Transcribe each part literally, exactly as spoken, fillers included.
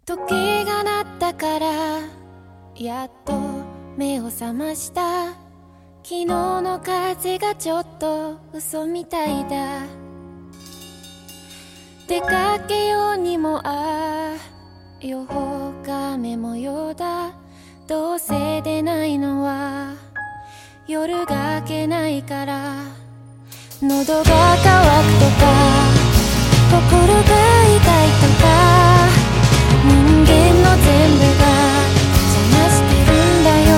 時計が鳴ったからやっと目を覚ました。昨日の風がちょっと嘘みたいだ。出かけようにもああ予報が雨模様だ。どうせ出ないのは夜が明けないから。喉が渇くとか心が痛いとか人間の全部が邪魔してるんだよ。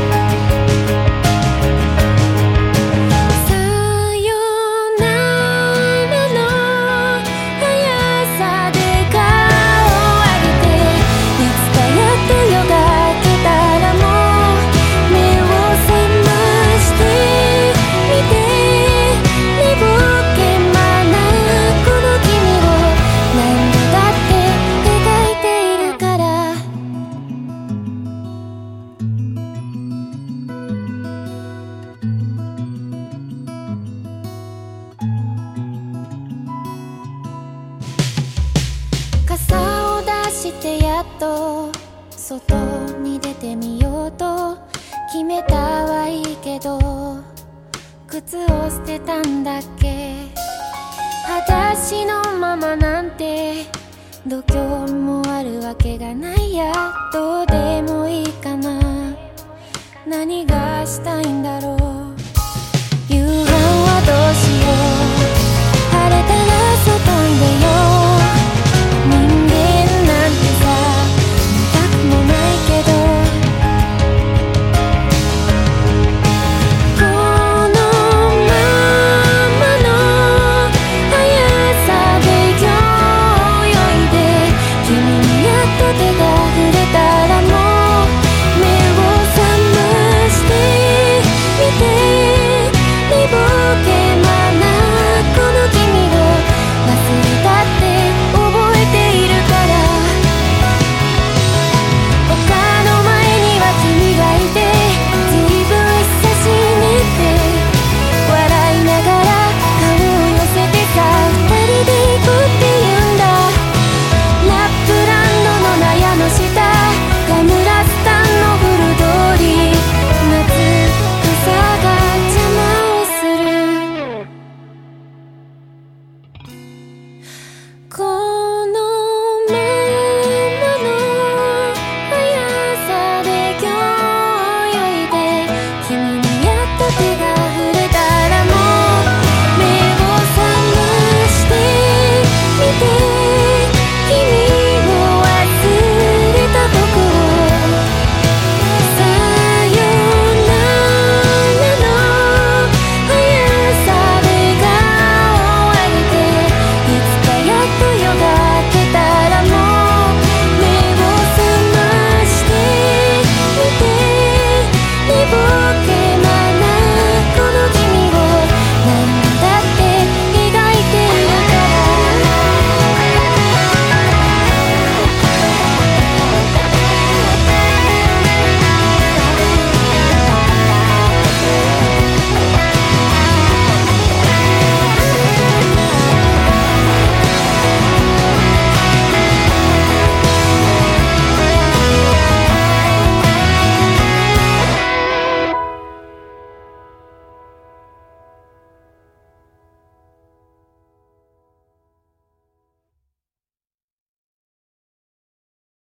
さよならの速さで顔を上げて、いつかやっと夜が明けたらもう目を覚ましてみて。寝ぼけまなこの君を何度だって描いているから。傘を出してやっと外に出てみようと決めたはいいけど、靴を捨てたんだっけ。裸足のままなんて度胸もあるわけがないや。どうでもいいかな。何がしたいんだろう。夕飯はどうしよう。晴れたら外に出よう。人間なんてさ見たくもないけど、このままの速さで今日泳いで、君にやっと手が触れたらもう目を覚ましてみて。寝ぼけ